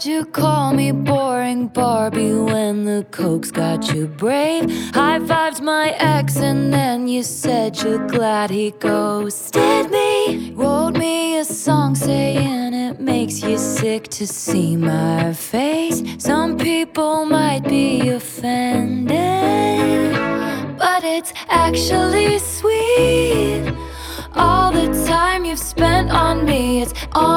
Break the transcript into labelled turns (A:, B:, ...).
A: Why'd you call me boring Barbie when the coke's got you brave? High-fived my ex and then you said you're glad he ghosted me. Wrote me a song saying it makes you sick to see my face. Some people might be offended, but it's actually sweet. All the time you've spent on me, it's all